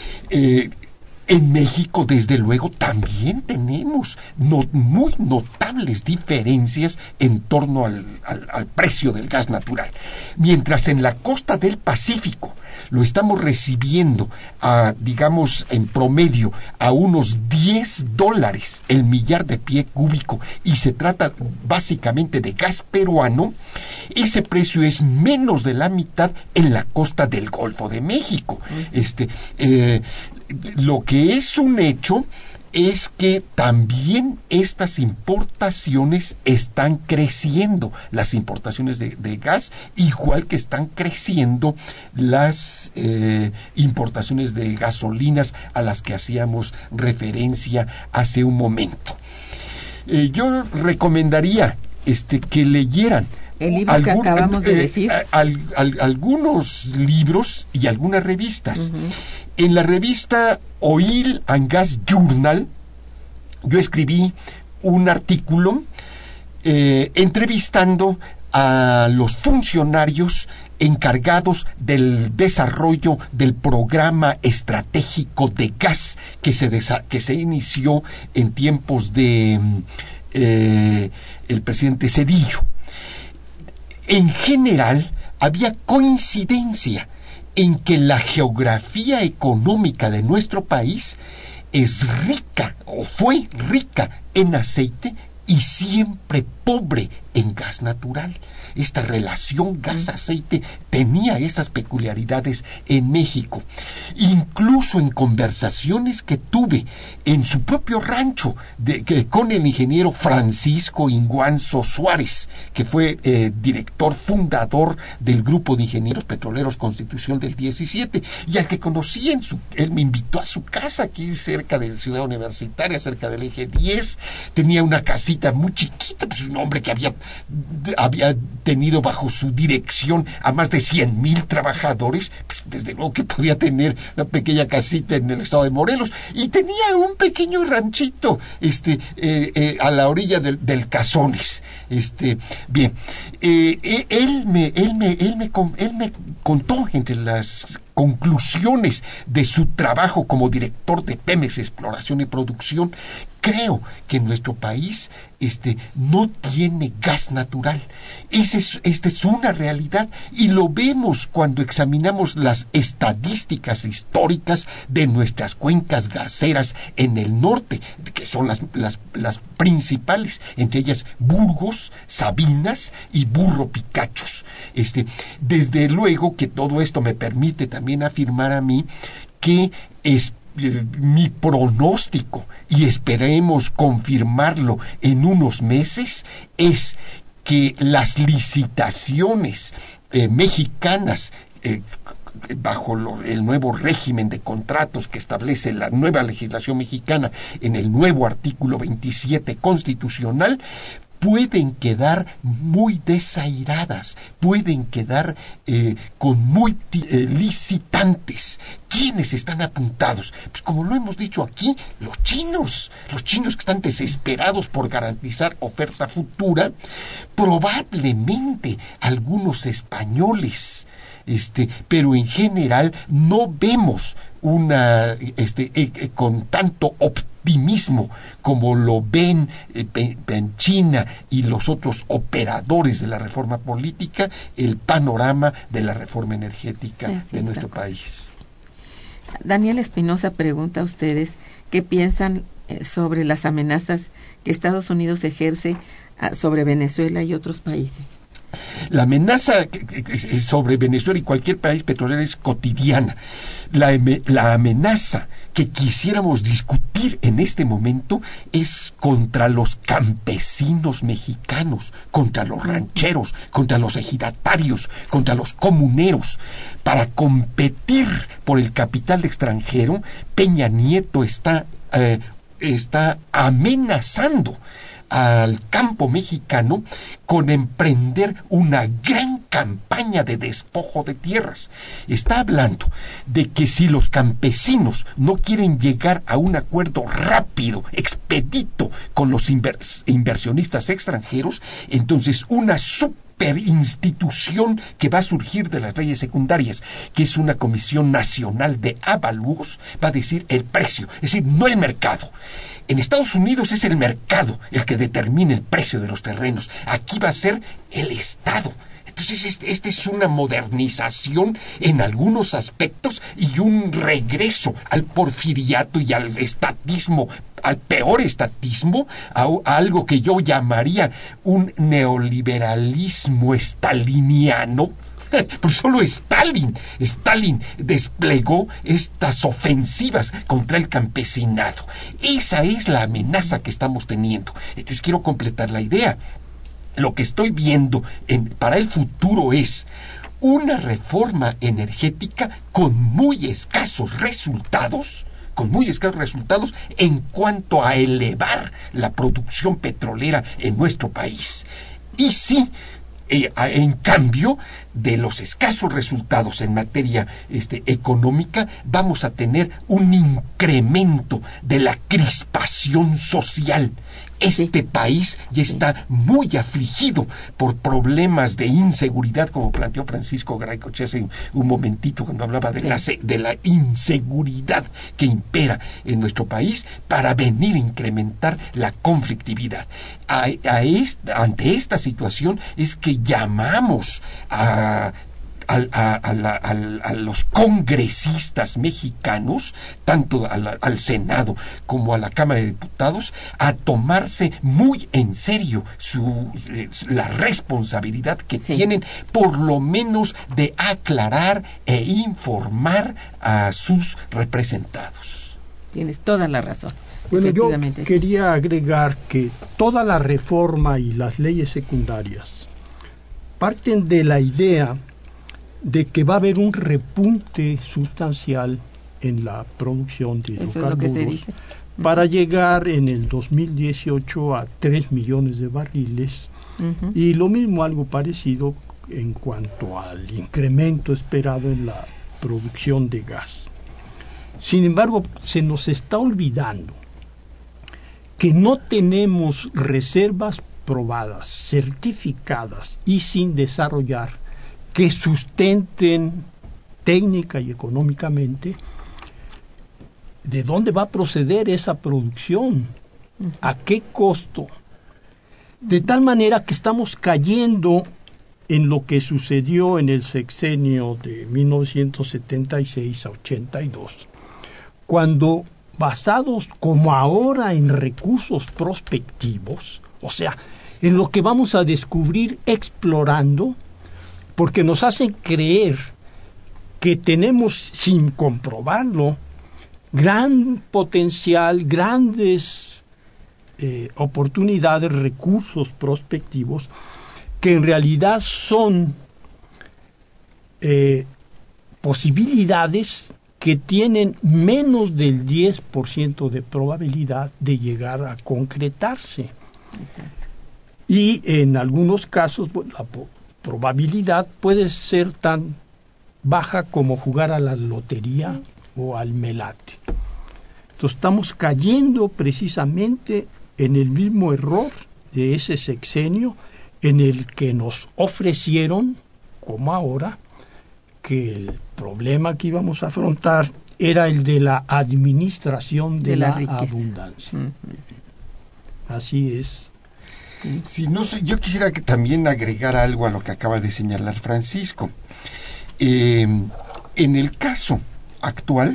En México, desde luego, también tenemos muy notables diferencias en torno al precio del gas natural. Mientras en la costa del Pacífico lo estamos recibiendo digamos, en promedio a unos $10 el millar de pie cúbico, y se trata básicamente de gas peruano, ese precio es menos de la mitad en la costa del Golfo de México. Lo que es un hecho es que también estas importaciones están creciendo, las importaciones de gas, igual que están creciendo las importaciones de gasolinas a las que hacíamos referencia hace un momento. Yo recomendaría que leyeran el libro que acabamos de decir, algunos libros y algunas revistas. En la revista Oil and Gas Journal yo escribí un artículo entrevistando a los funcionarios encargados del desarrollo del programa estratégico de gas que se inició en tiempos de el presidente Zedillo. En general, había coincidencia en que la geografía económica de nuestro país es rica, o fue rica, en aceite y siempre pobre en gas natural. Esta relación gas-aceite tenía estas peculiaridades en México. Incluso en conversaciones que tuve en su propio rancho con el ingeniero Francisco Inguanzo Suárez, que fue director fundador del Grupo de Ingenieros Petroleros Constitución del 17, y al que conocí él me invitó a su casa aquí cerca de Ciudad Universitaria, cerca del Eje 10. Tenía una casita muy chiquita, pues un hombre que había tenido bajo su dirección a más de 100,000 trabajadores, pues desde luego que podía tener una pequeña casita en el estado de Morelos, y tenía un pequeño ranchito a la orilla del Cazones. Bien, él me contó, entre las conclusiones de su trabajo como director de Pemex Exploración y Producción, creo que nuestro país no tiene gas natural. Esta es una realidad, y lo vemos cuando examinamos las estadísticas históricas de nuestras cuencas gaseras en el norte, que son las principales, entre ellas Burgos, Sabinas y Burro Picachos. Desde luego que todo esto me permite también afirmar a mí que mi pronóstico, y esperemos confirmarlo en unos meses, es que las licitaciones mexicanas bajo el nuevo régimen de contratos que establece la nueva legislación mexicana en el nuevo artículo 27 constitucional, pueden quedar muy desairadas, pueden quedar con muy licitantes. ¿Quiénes están apuntados? Pues como lo hemos dicho aquí, los chinos que están desesperados por garantizar oferta futura, probablemente algunos españoles, pero en general no vemos una con tanto optimismo como lo ven en China y los otros operadores de la reforma política, el panorama de la reforma energética de nuestro país. Daniel Espinosa pregunta a ustedes qué piensan sobre las amenazas que Estados Unidos ejerce sobre Venezuela y otros países. La amenaza sobre Venezuela y cualquier país petrolero es cotidiana. La amenaza que quisiéramos discutir en este momento es contra los campesinos mexicanos, contra los rancheros, contra los ejidatarios, contra los comuneros. Para competir por el capital extranjero, Peña Nieto está amenazando al campo mexicano con emprender una gran campaña de despojo de tierras. Está hablando de que si los campesinos no quieren llegar a un acuerdo rápido, expedito con los inversionistas extranjeros, entonces una superinstitución que va a surgir de las leyes secundarias, que es una Comisión Nacional de Avalúos, va a decir el precio, es decir, no el mercado. En Estados Unidos es el mercado el que determina el precio de los terrenos. Aquí va a ser el Estado. Entonces, esta es una modernización en algunos aspectos y un regreso al porfiriato y al estatismo, al peor estatismo, a algo que yo llamaría un neoliberalismo staliniano. Porque solo Stalin desplegó estas ofensivas contra el campesinado. Esa es la amenaza que estamos teniendo. Entonces quiero completar la idea. Lo que estoy viendo para el futuro es una reforma energética con muy escasos resultados en cuanto a elevar la producción petrolera en nuestro país. Y sí, en cambio de los escasos resultados en materia económica, vamos a tener un incremento de la crispación social. Este país ya está muy afligido por problemas de inseguridad, como planteó Francisco Graycoche hace un momentito cuando hablaba de la inseguridad que impera en nuestro país, para venir a incrementar la conflictividad. Ante esta situación es que llamamos a los congresistas mexicanos, tanto al Senado como a la Cámara de Diputados, a tomarse muy en serio la responsabilidad que tienen, por lo menos de aclarar e informar a sus representados. Tienes toda la razón. Bueno, yo quería agregar que toda la reforma y las leyes secundarias parten de la idea de que va a haber un repunte sustancial en la producción de hidrocarburos. Eso es lo que se dice. Para llegar en el 2018 a 3 millones de barriles, y lo mismo, algo parecido en cuanto al incremento esperado en la producción de gas. Sin embargo, se nos está olvidando que no tenemos reservas probadas, certificadas y sin desarrollar, que sustenten técnica y económicamente de dónde va a proceder esa producción, a qué costo, de tal manera que estamos cayendo en lo que sucedió en el sexenio de 1976 a 82, cuando, basados como ahora en recursos prospectivos, o sea, en lo que vamos a descubrir explorando, porque nos hacen creer que tenemos, sin comprobarlo, gran potencial, grandes oportunidades, recursos prospectivos, que en realidad son posibilidades que tienen menos del 10% de probabilidad de llegar a concretarse. Exacto. Y en algunos casos, bueno, la probabilidad puede ser tan baja como jugar a la lotería o al melate. Entonces estamos cayendo precisamente en el mismo error de ese sexenio en el que nos ofrecieron, como ahora, que el problema que íbamos a afrontar era el de la administración de la abundancia. Así es. Sí, no sé, yo quisiera que también agregar algo a lo que acaba de señalar Francisco. En el caso actual,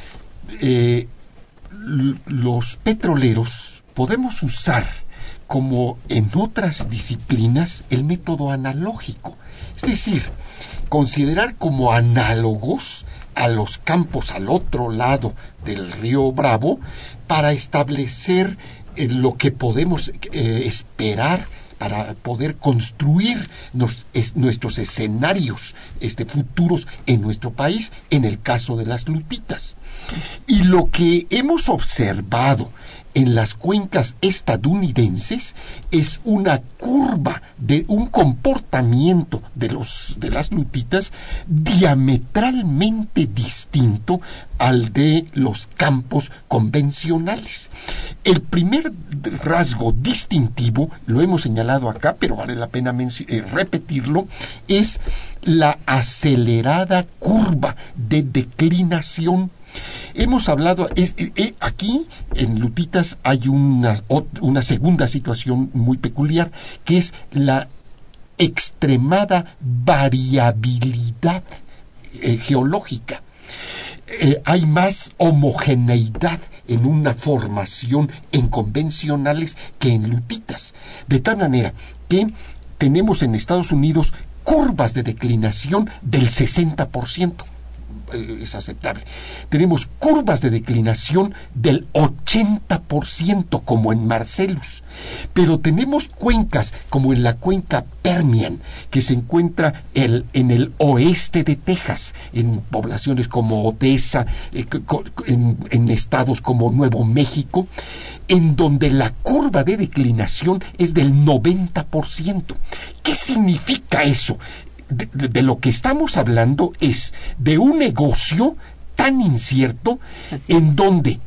los petroleros podemos usar, como en otras disciplinas, el método analógico. Es decir, considerar como análogos a los campos al otro lado del río Bravo para establecer lo que podemos esperar para poder construir nuestros escenarios futuros en nuestro país, en el caso de las lutitas. Y lo que hemos observado en las cuencas estadounidenses es una curva de un comportamiento de las lutitas diametralmente distinto al de los campos convencionales. El primer rasgo distintivo, lo hemos señalado acá, pero vale la pena repetirlo, es la acelerada curva de declinación. Hemos hablado, aquí en lutitas hay una segunda situación muy peculiar, que es la extremada variabilidad geológica. Hay más homogeneidad en una formación en convencionales que en lutitas. De tal manera que tenemos en Estados Unidos curvas de declinación del 60%. Es aceptable. Tenemos curvas de declinación del 80% como en Marcellus, pero tenemos cuencas como en la cuenca Permian, que se encuentra en el oeste de Texas, en poblaciones como Odessa, en estados como Nuevo México, en donde la curva de declinación es del 90%. ¿Qué significa eso? De lo que estamos hablando es de un negocio tan incierto en donde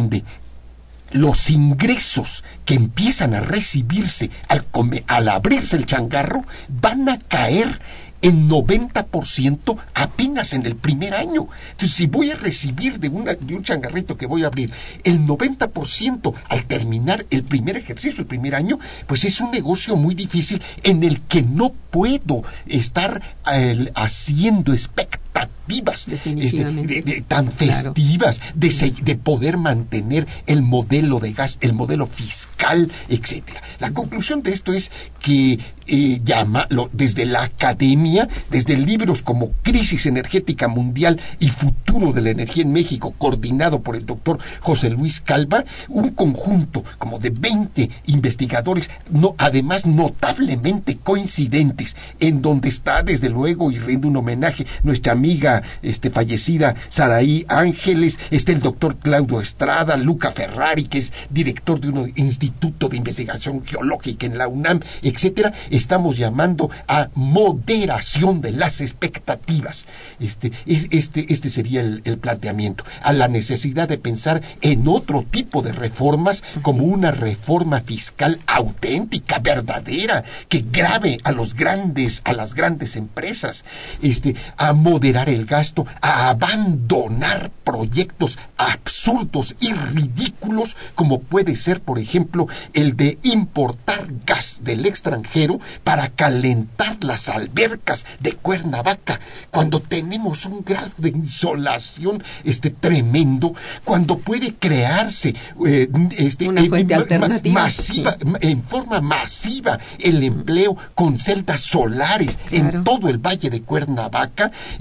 los ingresos que empiezan a recibirse al abrirse el changarro van a caer en 90% apenas en el primer año. Entonces, si voy a recibir de un changarrito que voy a abrir el 90% al terminar el primer ejercicio, el primer año, pues es un negocio muy difícil en el que no puedo estar haciendo expectativas tan festivas, de poder mantener el modelo de gasto, el modelo fiscal, etcétera. La conclusión de esto es que desde la academia, desde libros como Crisis Energética Mundial y Futuro de la Energía en México, coordinado por el doctor José Luis Calva, un conjunto como de 20 investigadores, además notablemente coincidentes, en donde está desde luego, y rinde un homenaje, nuestra amiga fallecida Saraí Ángeles, está el doctor Claudio Estrada, Luca Ferrari, que es director de un instituto de investigación geológica en la UNAM, etcétera. Estamos llamando a moderación de las expectativas. Este sería el planteamiento, a la necesidad de pensar en otro tipo de reformas, como una reforma fiscal auténtica, verdadera, que grave a las grandes empresas, a moderar el gasto, a abandonar proyectos absurdos y ridículos, como puede ser, por ejemplo, el de importar gas del extranjero para calentar las albercas de Cuernavaca, cuando tenemos un grado de insolación tremendo, cuando puede crearse una fuente alternativa masiva, en forma masiva, el empleo con celdas solares en todo el valle de Cuernavaca, donde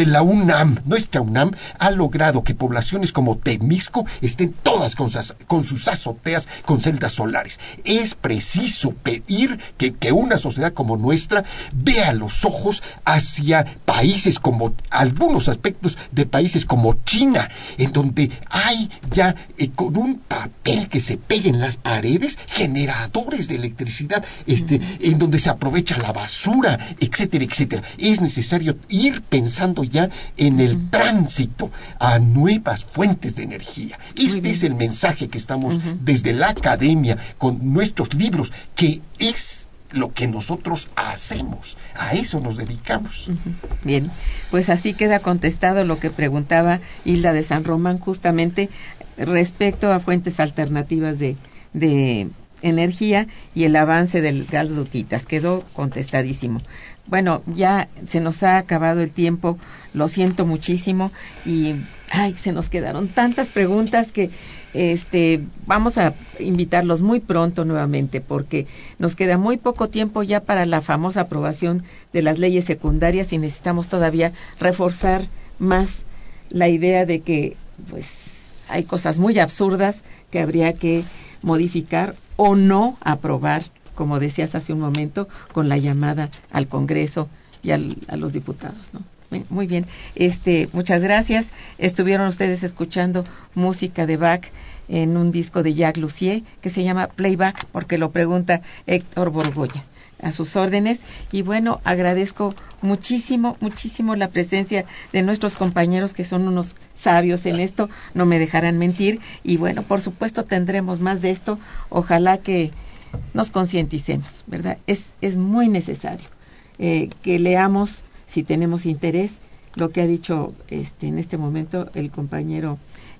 la UNAM, nuestra UNAM, ha logrado que poblaciones como Temixco estén todas con sus azoteas con celdas solares. Es preciso pedir que una sociedad como nuestra vea los ojos hacia países como, algunos aspectos de países como China, en donde hay ya con un papel que se pega en las paredes, generadores de electricidad, en donde se aprovecha la basura, etcétera, etcétera. Es necesario ir pensando ya en el tránsito a nuevas fuentes de energía. Este es el mensaje que estamos desde la academia, con nuestros libros, que es lo que nosotros hacemos, a eso nos dedicamos. Bien, pues así queda contestado lo que preguntaba Hilda de San Román, justamente respecto a fuentes alternativas de energía y el avance del gas dutitas. Quedó contestadísimo. Bueno, ya se nos ha acabado el tiempo, lo siento muchísimo, y se nos quedaron tantas preguntas que vamos a invitarlos muy pronto nuevamente, porque nos queda muy poco tiempo ya para la famosa aprobación de las leyes secundarias y necesitamos todavía reforzar más la idea de que pues hay cosas muy absurdas que habría que modificar o no aprobar, como decías hace un momento, con la llamada al Congreso y a los diputados, ¿no? Muy bien, muchas gracias. Estuvieron ustedes escuchando música de Bach en un disco de Jacques Lussier que se llama Playback, porque lo pregunta Héctor Borgoya. A sus órdenes. Y bueno, agradezco muchísimo la presencia de nuestros compañeros, que son unos sabios en esto, no me dejarán mentir. Y bueno, por supuesto tendremos más de esto. Ojalá que nos concienticemos, ¿verdad? Es muy necesario que leamos, si tenemos interés, lo que ha dicho en este momento el compañero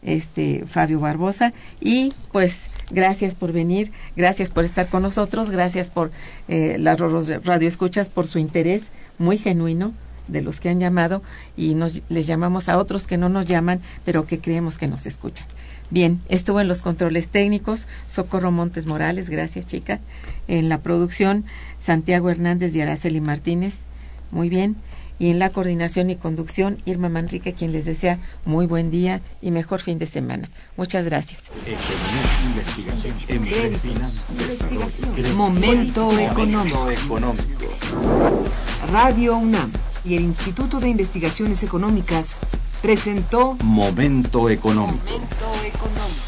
Fabio Barbosa. Y pues gracias por venir, gracias por estar con nosotros, gracias por las radioescuchas, por su interés muy genuino de los que han llamado, y les llamamos a otros que no nos llaman, pero que creemos que nos escuchan. Bien, estuvo en los controles técnicos Socorro Montes Morales, gracias chica. En la producción Santiago Hernández y Araceli Martínez, muy bien. Y en la coordinación y conducción Irma Manrique, quien les desea muy buen día y mejor fin de semana. Muchas gracias. Momento económico. Radio UNAM y el Instituto de Investigaciones Económicas presentó Momento económico. Momento económico.